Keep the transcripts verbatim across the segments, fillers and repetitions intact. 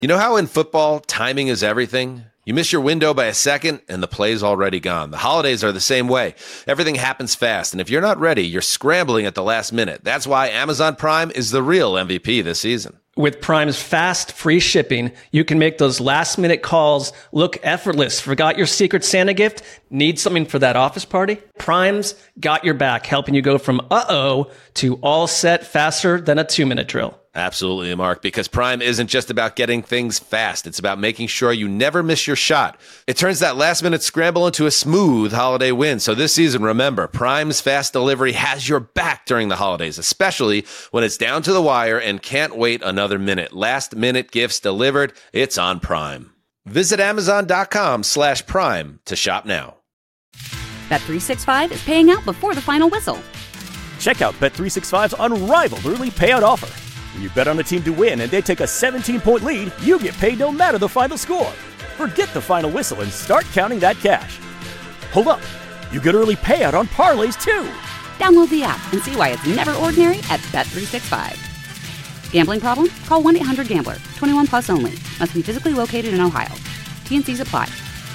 You know how in football, timing is everything? You miss your window by a second, and the play's already gone. The holidays are the same way. Everything happens fast, and if you're not ready, you're scrambling at the last minute. That's why Amazon Prime is the real M V P this season. With Prime's fast, free shipping, you can make those last-minute calls look effortless. Forgot your Secret Santa gift? Need something for that office party? Prime's got your back, helping you go from uh-oh to all set faster than a two-minute drill. Absolutely, Mark, because Prime isn't just about getting things fast. It's about making sure you never miss your shot. It turns that last-minute scramble into a smooth holiday win. So this season, remember, Prime's fast delivery has your back during the holidays, especially when it's down to the wire and can't wait another minute. Last-minute gifts delivered, it's on Prime. Visit Amazon.com slash Prime to shop now. Bet three sixty-five is paying out before the final whistle. Check out Bet three sixty-five's unrivaled early payout offer. When you bet on a team to win and they take a seventeen-point lead, you get paid no matter the final score. Forget the final whistle and start counting that cash. Hold up. You get early payout on parlays, too. Download the app and see why it's never ordinary at Bet three sixty-five. Gambling problem? Call one eight hundred gambler. twenty-one plus only. Must be physically located in Ohio. T and C's apply.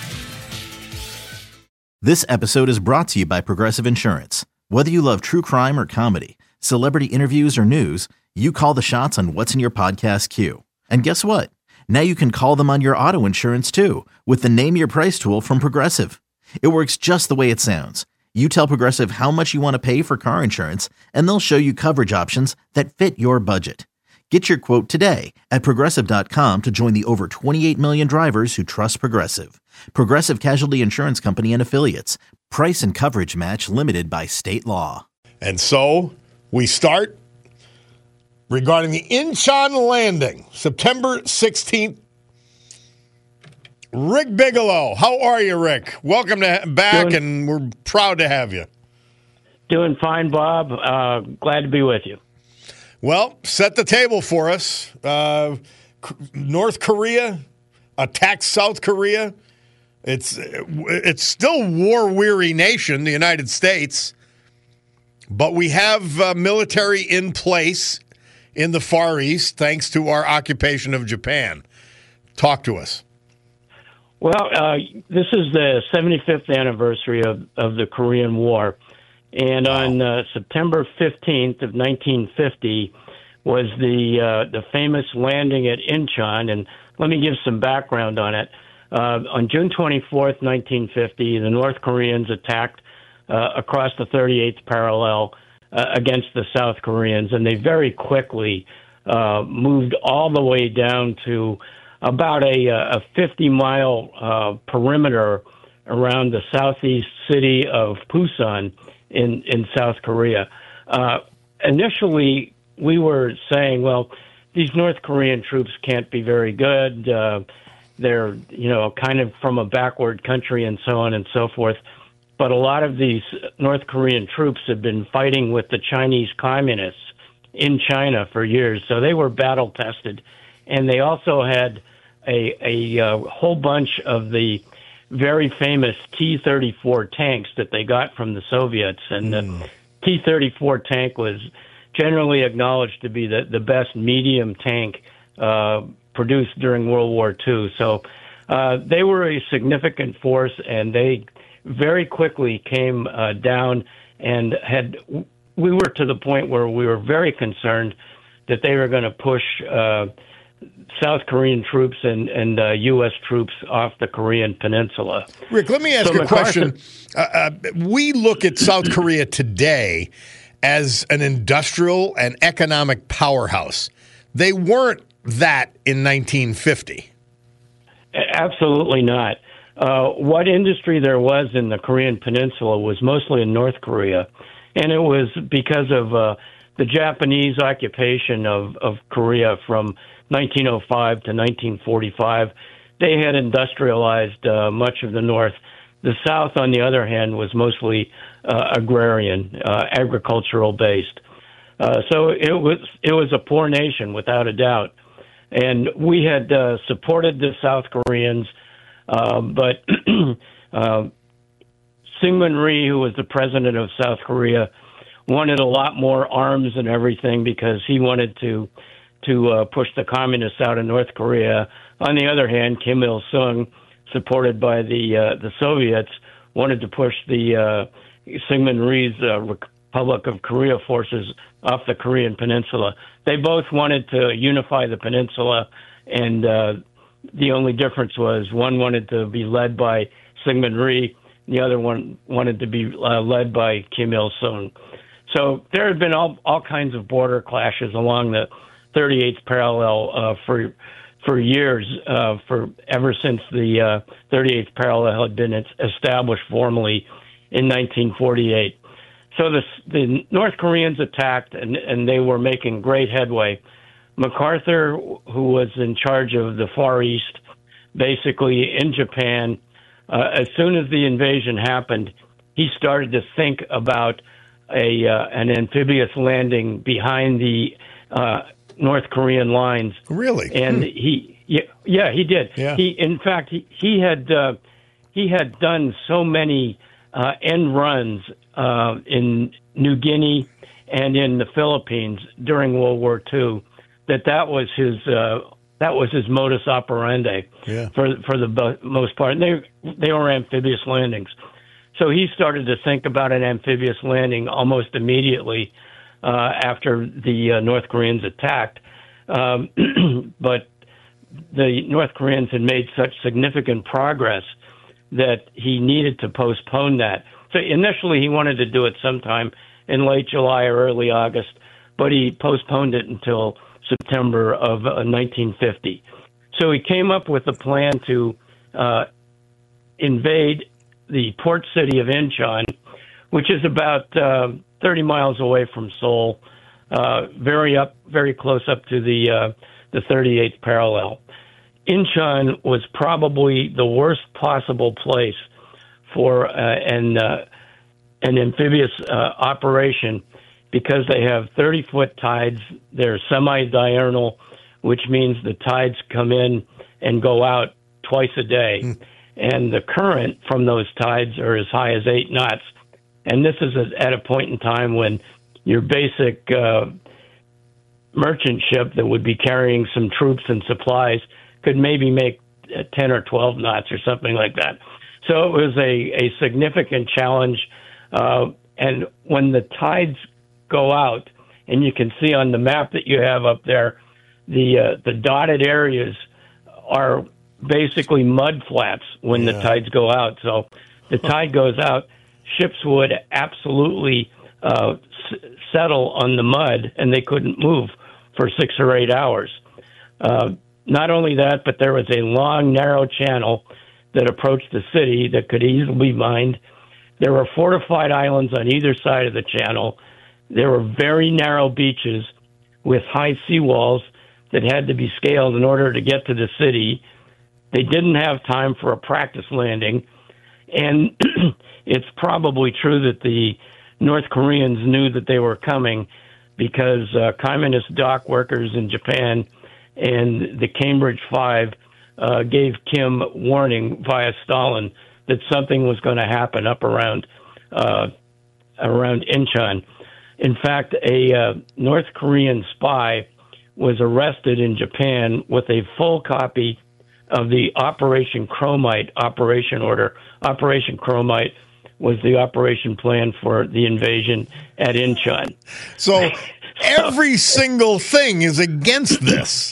This episode is brought to you by Progressive Insurance. Whether you love true crime or comedy, celebrity interviews or news, you call the shots on what's in your podcast queue. And guess what? Now you can call them on your auto insurance too with the Name Your Price tool from Progressive. It works just the way it sounds. You tell Progressive how much you want to pay for car insurance, and they'll show you coverage options that fit your budget. Get your quote today at Progressive dot com to join the over twenty-eight million drivers who trust Progressive. Progressive Casualty Insurance Company and Affiliates. Price and coverage match limited by state law. And so we start regarding the Incheon landing, September sixteenth. Rick Bigelow, how are you, Rick? Welcome to back, doing, and we're proud to have you. Doing fine, Bob. Uh, glad to be with you. Well, set the table for us. Uh, North Korea attacks South Korea. It's it's still war-weary nation, the United States, but we have uh, military in place in the Far East thanks to our occupation of Japan. Talk to us. Well, uh, this is the seventy-fifth anniversary of, of the Korean War. And on uh, September fifteenth of nineteen fifty was the uh, the famous landing at Incheon. And let me give some background on it. Uh, on June twenty-fourth, nineteen fifty, the North Koreans attacked uh, across the thirty-eighth parallel uh, against the South Koreans, and they very quickly uh, moved all the way down to about a, a fifty-mile uh, perimeter around the southeast city of Busan in, in South Korea. Uh, initially, we were saying, well, these North Korean troops can't be very good. Uh, they're, you know, kind of from a backward country and so on and so forth. But a lot of these North Korean troops have been fighting with the Chinese communists in China for years, so they were battle tested. And they also had a, a, a whole bunch of the very famous T thirty-four tanks that they got from the Soviets. And mm. the T thirty-four tank was generally acknowledged to be the, the best medium tank uh, produced during World War Two. So uh, they were a significant force, and they very quickly came uh, down and had. We were to the point where we were very concerned that they were going to push uh, South Korean troops and, and uh, U S troops off the Korean peninsula. Rick, let me ask so you a question. Uh, uh, we look at South Korea today as an industrial and economic powerhouse. They weren't that in nineteen fifty. Absolutely not. Uh, what industry there was in the Korean peninsula was mostly in North Korea, and it was because of uh, the Japanese occupation of, of Korea from nineteen oh five to nineteen forty-five. They had industrialized uh, much of the North. The South, on the other hand, was mostly uh, agrarian, uh, agricultural based. Uh, so it was it was a poor nation, without a doubt. And we had uh, supported the South Koreans, uh, but uh, Syngman Rhee, who was the president of South Korea, wanted a lot more arms and everything because he wanted to to uh, push the communists out of North Korea. On the other hand, Kim Il-sung, supported by the uh, the Soviets, wanted to push the uh, Syngman Rhee's uh, Republic of Korea forces off the Korean peninsula. They both wanted to unify the peninsula, and uh, the only difference was one wanted to be led by Syngman Rhee, the other one wanted to be uh, led by Kim Il-sung. So there had been all, all kinds of border clashes along the thirty-eighth parallel uh, for for years, uh, for ever since the uh, thirty-eighth parallel had been established formally in nineteen forty-eight. So the, the North Koreans attacked, and, and they were making great headway. MacArthur, who was in charge of the Far East, basically in Japan, uh, as soon as the invasion happened, he started to think about a uh, an amphibious landing behind the uh, North Korean lines. Really? And hmm. he, yeah, yeah, he did. Yeah. He, in fact, he, he had uh, he had done so many uh, end runs uh, in New Guinea and in the Philippines during World War Two that that was his uh, that was his modus operandi yeah. for for the most part. And they they were amphibious landings. So he started to think about an amphibious landing almost immediately uh, after the uh, North Koreans attacked. Um, but the North Koreans had made such significant progress that he needed to postpone that. So initially he wanted to do it sometime in late July or early August, but he postponed it until September of uh, nineteen fifty. So he came up with a plan to uh, invade the port city of Incheon, which is about uh, thirty miles away from Seoul, uh, very up, very close up to the uh, the thirty-eighth parallel. Incheon was probably the worst possible place for uh, an uh, an amphibious uh, operation because they have thirty-foot tides. They're semi-diurnal, which means the tides come in and go out twice a day. Mm. And the current from those tides are as high as eight knots. And this is at a point in time when your basic uh, merchant ship that would be carrying some troops and supplies could maybe make ten or twelve knots or something like that. So it was a, a significant challenge. Uh, and when the tides go out, and you can see on the map that you have up there, the uh, the dotted areas are basically mud flats when yeah. the tides go out. So the tide goes out, ships would absolutely uh, s- settle on the mud, and they couldn't move for six or eight hours. Uh, not only that, but there was a long, narrow channel that approached the city that could easily be mined. There were fortified islands on either side of the channel. There were very narrow beaches with high seawalls that had to be scaled in order to get to the city. They didn't have time for a practice landing. And it's probably true that the North Koreans knew that they were coming because uh, communist dock workers in Japan and the Cambridge Five uh, gave Kim warning via Stalin that something was going to happen up around uh, around Incheon. In fact, a uh, North Korean spy was arrested in Japan with a full copy of the Operation Chromite operation order. Operation Chromite was the operation plan for the invasion at Incheon. So every single thing is against this.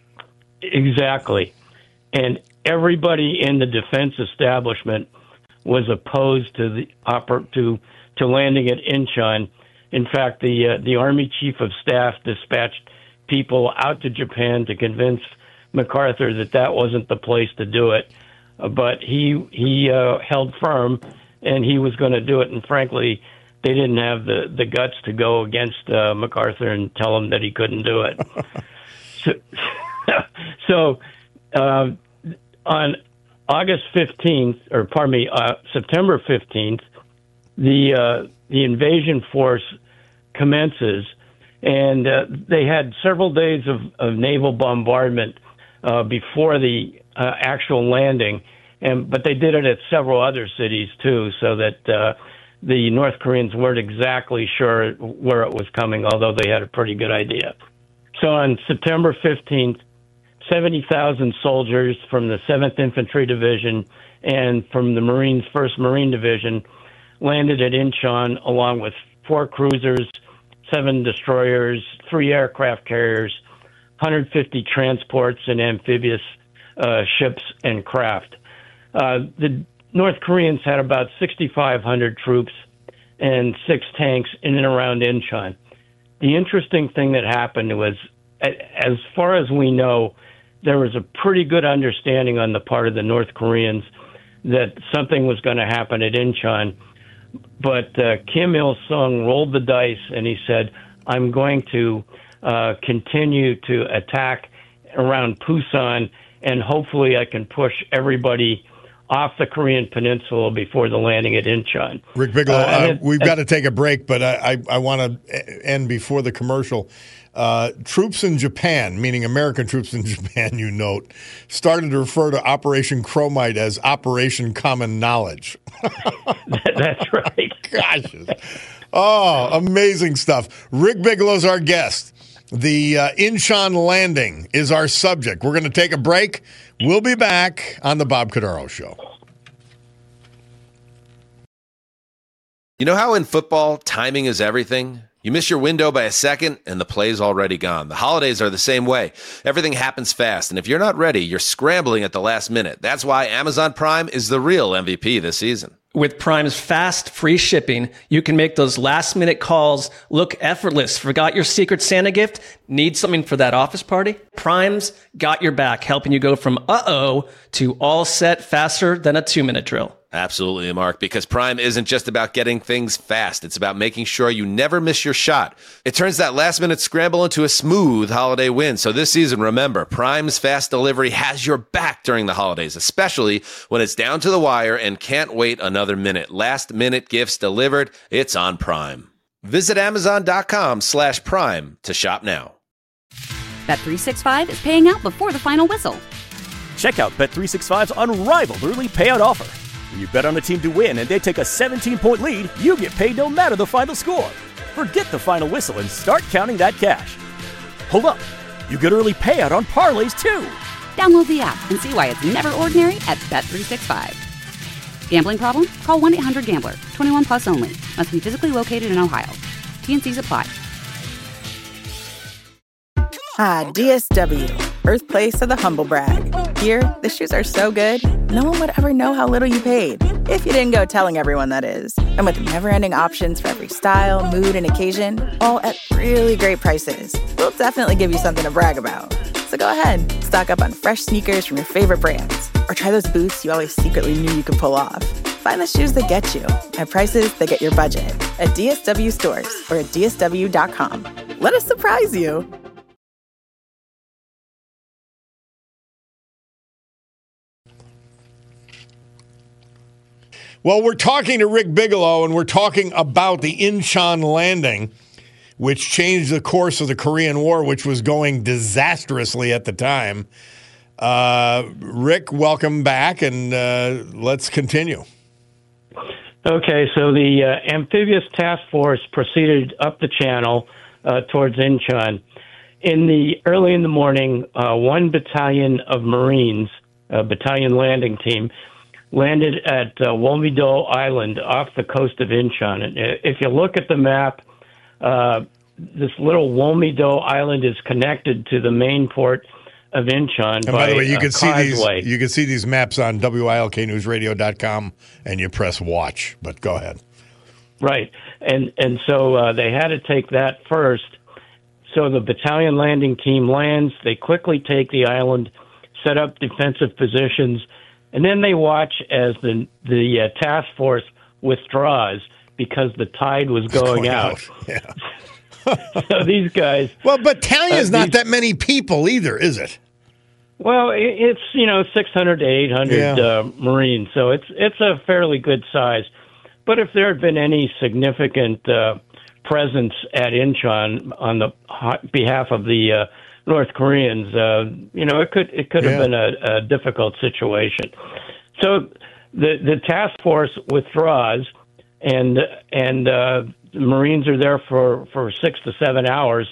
Exactly. And everybody in the defense establishment was opposed to the oper- to to landing at Incheon. In fact, the uh, the Army Chief of Staff dispatched people out to Japan to convince MacArthur that that wasn't the place to do it. Uh, but he he uh, held firm, and he was going to do it. And frankly, they didn't have the, the guts to go against uh, MacArthur and tell him that he couldn't do it. so, so uh, on August fifteenth, or pardon me, uh, September fifteenth, the uh, the invasion force commences, and uh, they had several days of, of naval bombardment uh, before the uh, actual landing, and but they did it at several other cities too, so that uh, the North Koreans weren't exactly sure where it was coming, although they had a pretty good idea. So on September fifteenth, seventy thousand soldiers from the seventh Infantry Division and from the Marines' first Marine Division landed at Incheon along with four cruisers, seven destroyers, three aircraft carriers, one hundred fifty transports and amphibious uh, ships and craft. Uh, the North Koreans had about sixty-five hundred troops and six tanks in and around Incheon. The interesting thing that happened was, as far as we know, there was a pretty good understanding on the part of the North Koreans that something was going to happen at Incheon. But uh, Kim Il-sung rolled the dice and he said, I'm going to uh, continue to attack around Pusan, and hopefully I can push everybody off the Korean peninsula before the landing at Incheon. Rick Bigelow, Uh, and uh, it- we've and- got to take a break, but I, I, I want to end before the commercial. Uh, troops in Japan, meaning American troops in Japan, you note, started to refer to Operation Chromite as Operation Common Knowledge. That's right. Gosh. Oh, amazing stuff. Rick Bigelow's our guest. The uh, Incheon landing is our subject. We're going to take a break. We'll be back on the Bob Cordaro Show. You know how in football, timing is everything? You miss your window by a second, and the play's already gone. The holidays are the same way. Everything happens fast, and if you're not ready, you're scrambling at the last minute. That's why Amazon Prime is the real M V P this season. With Prime's fast, free shipping, you can make those last-minute calls look effortless. Forgot your Secret Santa gift? Need something for that office party? Prime's got your back, helping you go from uh-oh to all set faster than a two-minute drill. Absolutely, Mark, because Prime isn't just about getting things fast. It's about making sure you never miss your shot. It turns that last-minute scramble into a smooth holiday win. So this season, remember, Prime's fast delivery has your back during the holidays, especially when it's down to the wire and can't wait another minute. Last-minute gifts delivered, it's on Prime. Visit Amazon.com slash Prime to shop now. Bet three sixty-five is paying out before the final whistle. Check out Bet three sixty-five's unrivaled early payout offer. When you bet on a team to win and they take a seventeen-point lead, you get paid no matter the final score. Forget the final whistle and start counting that cash. Hold up. You get early payout on parlays, too. Download the app and see why it's never ordinary at Bet three sixty-five. Gambling problem? Call one eight hundred gambler. twenty-one plus only. Must be physically located in Ohio. T N Cs apply. Ah, D S W, birthplace of the humble brag. Here, the shoes are so good, no one would ever know how little you paid. If you didn't go telling everyone, that is. And with never-ending options for every style, mood, and occasion, all at really great prices, we'll definitely give you something to brag about. So go ahead, stock up on fresh sneakers from your favorite brands, or try those boots you always secretly knew you could pull off. Find the shoes that get you at prices that get your budget at D S W stores or at D S W dot com. Let us surprise you. Well, we're talking to Rick Bigelow, and we're talking about the Incheon landing, which changed the course of the Korean War, which was going disastrously at the time. Uh, Rick, welcome back, and uh, let's continue. Okay, so the uh, amphibious task force proceeded up the channel uh, towards Incheon. In the early in the morning, uh, one battalion of Marines, a battalion landing team, landed at uh, Wolmi-do Island off the coast of Incheon. And if you look at the map, uh, this little Wolmi-do Island is connected to the main port of Incheon. And by, by the way, you a can see causeway. these you can see these maps on W I L K news radio dot com, and you press watch. But go ahead. Right, and and so uh, they had to take that first. So the battalion landing team lands. They quickly take the island, set up defensive positions, and then they watch as the the uh, task force withdraws because the tide was going, Going out. out, yeah. So these guys. Well, battalion's Uh, not these- that many people either, is it? Well, it, it's you know six hundred to eight hundred Yeah. uh, Marines, so it's it's a fairly good size. But if there had been any significant uh, presence at Incheon on the ho- behalf of the uh, North Koreans, uh, you know, it could it could have Yeah. been a, a difficult situation. So the the task force withdraws, and and uh, the Marines are there for, for six to seven hours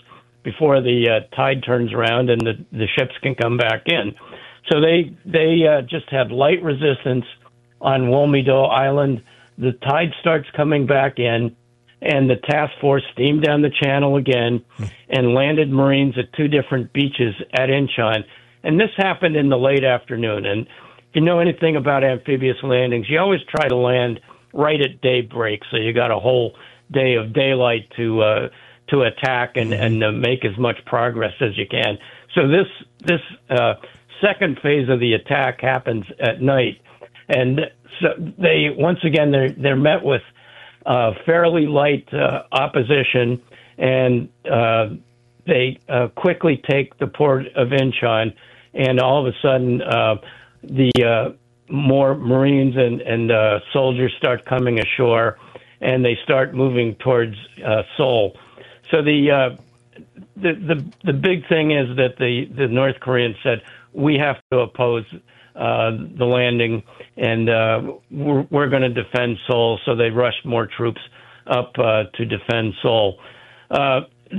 before the uh, tide turns around and the, the ships can come back in. So they they uh, just had light resistance on Wolmedo Island. The tide starts coming back in, and the task force steamed down the channel again and landed Marines at two different beaches at Incheon. And this happened in the late afternoon. And if you know anything about amphibious landings, you always try to land right at daybreak, so you got a whole day of daylight to uh, to attack and, and uh, make as much progress as you can. So this this uh, second phase of the attack happens at night. And so they, once again, they're, they're met with uh, fairly light uh, opposition, and uh, they uh, quickly take the port of Incheon, and all of a sudden uh, the uh, more Marines and, and uh, soldiers start coming ashore, and they start moving towards uh, Seoul. So the, uh, the the the big thing is that the, the North Koreans said, we have to oppose uh, the landing, and uh, we're, we're going to defend Seoul. So they rushed more troops up uh, to defend Seoul. Uh,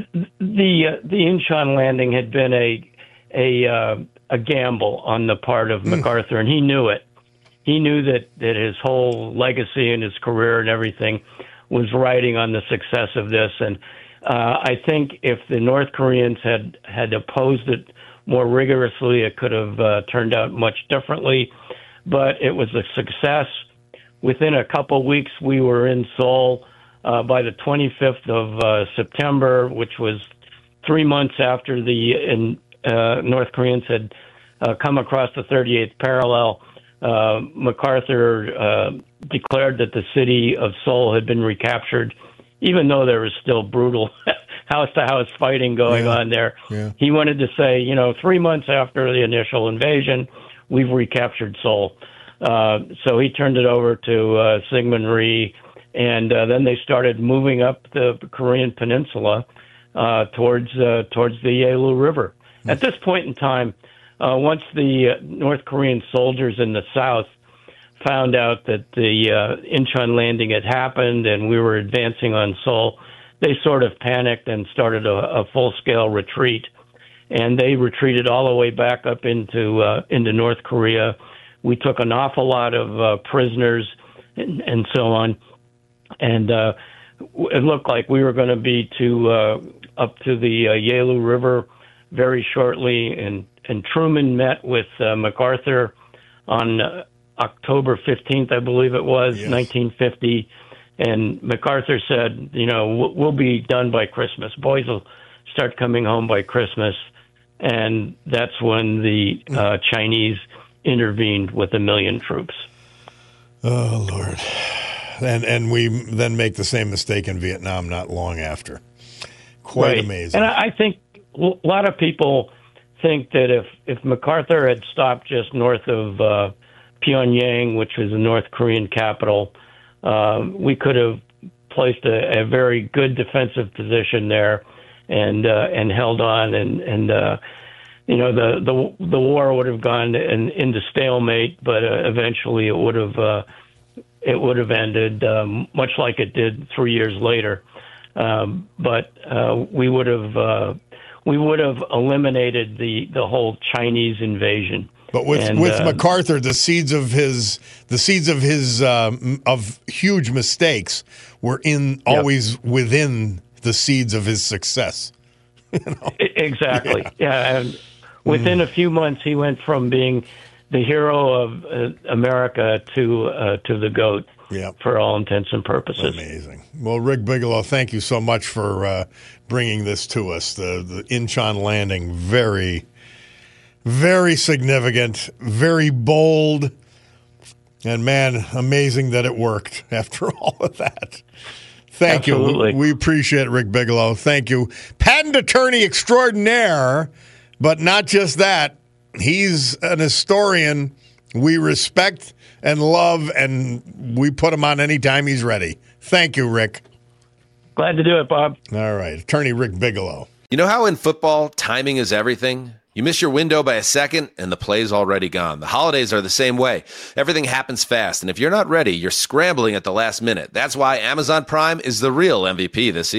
the uh, the Incheon landing had been a a uh, a gamble on the part of mm. MacArthur, and he knew it. He knew that, that his whole legacy and his career and everything was riding on the success of this. And uh, I think if the North Koreans had, had opposed it more rigorously, it could have uh, turned out much differently. But it was a success. Within a couple weeks, we were in Seoul. Uh, by the twenty-fifth of uh, September, which was three months after the in, uh, North Koreans had uh, come across the thirty-eighth parallel, uh, MacArthur uh, declared that the city of Seoul had been recaptured, even though there was still brutal house-to-house fighting going yeah. on there. Yeah. He wanted to say, you know, three months after the initial invasion, we've recaptured Seoul. Uh, so he turned it over to uh, Syngman Rhee, and uh, then they started moving up the Korean peninsula uh, towards uh, towards the Yalu River. Mm-hmm. At this point in time, uh, once the uh, North Korean soldiers in the south found out that the uh, Incheon landing had happened and we were advancing on Seoul, they sort of panicked and started a, a full-scale retreat. And they retreated all the way back up into uh, into North Korea. We took an awful lot of uh, prisoners and, and so on. And uh, it looked like we were going to be to uh, up to the uh, Yalu River very shortly. And, and Truman met with uh, MacArthur on uh, October fifteenth, I believe it was, yes. nineteen fifty. And MacArthur said, you know, we'll be done by Christmas. Boys will start coming home by Christmas. And that's when the uh, Chinese intervened with a million troops. Oh, Lord. And and we then make the same mistake in Vietnam not long after. Quite right. amazing. And I think a lot of people think that if, if MacArthur had stopped just north of uh, Pyongyang, which was the North Korean capital, uh, we could have placed a, a very good defensive position there and uh, and held on. And, and uh, you know, the, the, the war would have gone in, into stalemate, but uh, eventually it would have... Uh, it would have ended um, much like it did three years later. Um, but uh, we would have uh, we would have eliminated the, the whole Chinese invasion. But with and, with uh, MacArthur, the seeds of his the seeds of his um, of huge mistakes were in always yep. within the seeds of his success. You know? Exactly. Yeah. yeah. And within mm. a few months, he went from being the hero of uh, America to uh, to the GOAT yep. for all intents and purposes. Amazing. Well, Rick Bigelow, thank you so much for uh, bringing this to us. The the Incheon landing, very, very significant, very bold, and man, amazing that it worked after all of that. Thank Absolutely. you. We appreciate it, Rick Bigelow. Thank you. Patent attorney extraordinaire, but not just that. He's an historian we respect and love, and we put him on anytime he's ready. Thank you, Rick. Glad to do it, Bob. All right. Attorney Rick Bigelow. You know how in football, timing is everything? You miss your window by a second, and the play's already gone. The holidays are the same way. Everything happens fast, and if you're not ready, you're scrambling at the last minute. That's why Amazon Prime is the real M V P this season.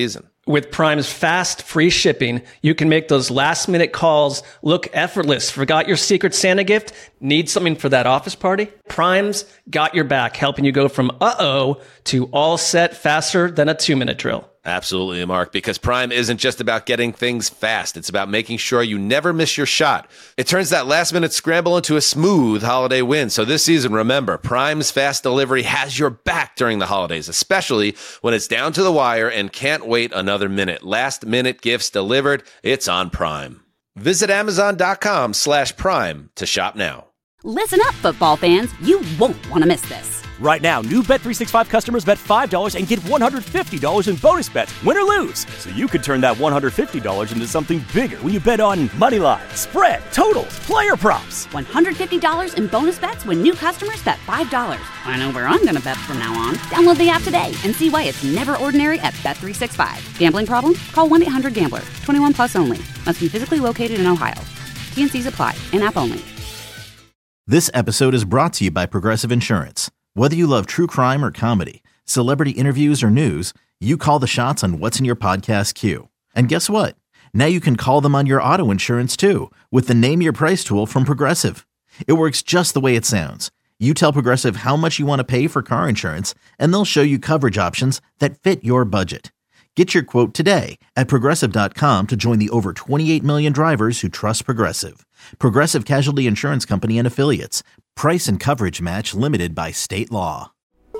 With Prime's fast, free shipping, you can make those last-minute calls look effortless. Forgot your Secret Santa gift? Need something for that office party? Prime's got your back, helping you go from uh-oh to all set faster than a two-minute drill. Absolutely, Mark, because Prime isn't just about getting things fast. It's about making sure you never miss your shot. It turns that last-minute scramble into a smooth holiday win. So this season, remember, Prime's fast delivery has your back during the holidays, especially when it's down to the wire and can't wait another minute. Last-minute gifts delivered, it's on Prime. Visit Amazon.com slash Prime to shop now. Listen up, football fans. You won't want to miss this. Right now, new Bet three sixty-five customers bet five dollars and get one hundred fifty dollars in bonus bets, win or lose. So you could turn that one hundred fifty dollars into something bigger when you bet on money line, spread, totals, player props. one hundred fifty dollars in bonus bets when new customers bet five dollars. I know where I'm going to bet from now on. Download the app today and see why it's never ordinary at Bet three sixty-five. Gambling problem? Call one eight hundred gambler. twenty-one plus only. Must be physically located in Ohio. T N Cs apply. In-app only. This episode is brought to you by Progressive Insurance. Whether you love true crime or comedy, celebrity interviews or news, you call the shots on what's in your podcast queue. And guess what? Now you can call them on your auto insurance too with the Name Your Price tool from Progressive. It works just the way it sounds. You tell Progressive how much you want to pay for car insurance, and they'll show you coverage options that fit your budget. Get your quote today at Progressive dot com to join the over twenty-eight million drivers who trust Progressive. Progressive Casualty Insurance Company and Affiliates. Price and coverage match limited by state law.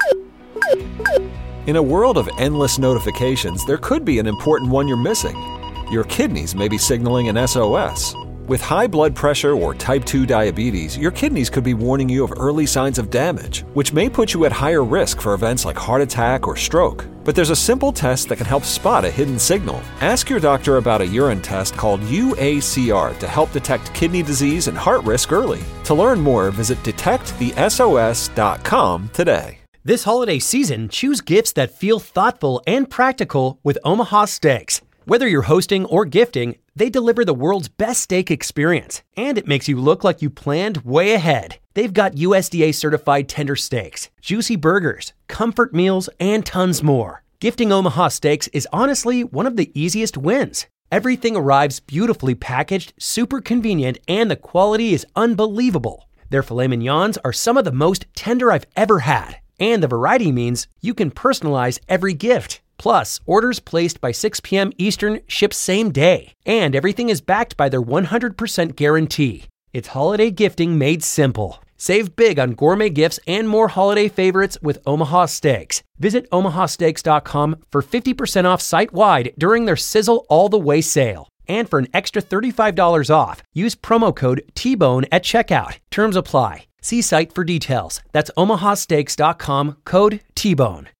In a world of endless notifications, there could be an important one you're missing. Your kidneys may be signaling an S O S. With high blood pressure or type two diabetes, your kidneys could be warning you of early signs of damage, which may put you at higher risk for events like heart attack or stroke. But there's a simple test that can help spot a hidden signal. Ask your doctor about a urine test called U A C R to help detect kidney disease and heart risk early. To learn more, visit detect the S O S dot com today. This holiday season, choose gifts that feel thoughtful and practical with Omaha Steaks. Whether you're hosting or gifting, they deliver the world's best steak experience, and it makes you look like you planned way ahead. They've got U S D A certified tender steaks, juicy burgers, comfort meals, and tons more. Gifting Omaha Steaks is honestly one of the easiest wins. Everything arrives beautifully packaged, super convenient, and the quality is unbelievable. Their filet mignons are some of the most tender I've ever had, and the variety means you can personalize every gift. Plus, orders placed by six p.m. Eastern ship same day, and everything is backed by their one hundred percent guarantee. It's holiday gifting made simple. Save big on gourmet gifts and more holiday favorites with Omaha Steaks. Visit omaha steaks dot com for fifty percent off site-wide during their Sizzle All the Way sale. And for an extra thirty-five dollars off, use promo code T bone at checkout. Terms apply. See site for details. That's omaha steaks dot com, code T bone.